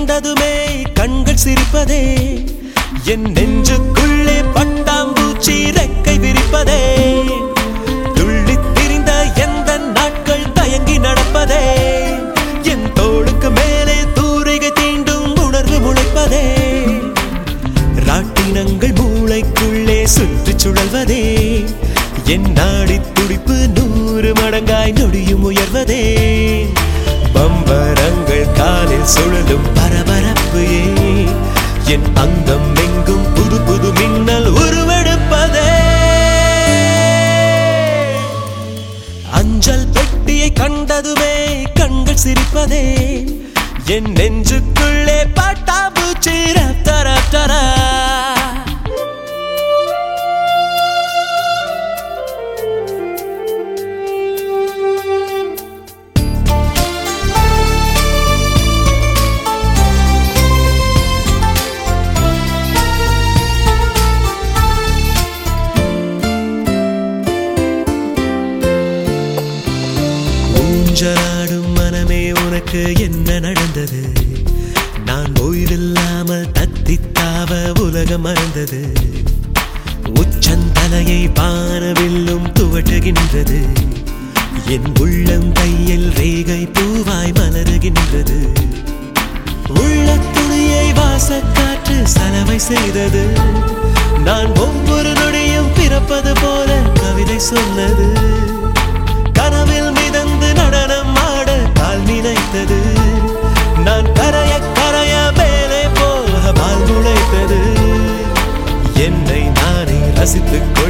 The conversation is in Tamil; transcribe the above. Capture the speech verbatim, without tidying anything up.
கண்டதுமே கண்கள் சிரிப்பதே, என் நெஞ்சுக்குள்ளே பட்டாம்பூச்சி ரெக்கை விரிப்பதே, துள்ளித் திரிந்த எந்த நாட்கள் தயங்கி நடப்பதே, என் தோளுக்கு மேலே தூரிகை தீண்டும் உணர்வு முளைப்பதே, ராட்டினங்கள் மூளைக்குள்ளே சுற்றி சுழல்வதே, என் நாடி துடிப்பு நூறு மடங்காய் நொடியும் உயர்வதே, பம்பரங்கள் காலில் சுழலும் பரபரப்பு என் அங்கம் எங்கும் புது புது மின்னல் உருவெடுப்பதே, அஞ்சல் பெட்டியை கண்டதுமே கண்கள் சிரிப்பதே, என் நெஞ்சுக்குள்ளே பட்டாம்பூச்சி ரப்தர ரப்தர. ஊஞ்சலாடும் மனமே உனக்கு என்ன நடந்தது, நான் ஓய்வில்லாமல் தத்தித்தாவ உலகம் மறந்தது, உச்சந்தலையை வானவில்லும் துவட்டுகின்றது, என் உள்ளம் கையில் ரேகை பூவாய் மலருகின்றது, உள்ள துணியை வாசக்காற்று சலவை செய்தது, நான் ஒவ்வொரு நொடியும் பிறப்பது போல கவிதை சொன்னது, கனவில் மிதந்து நடனம் ஆட கால் நினைத்தது, நான் கரைய கரைய மேலே போக பால் முளைத்தது, என்னை நானே ரசித்துக்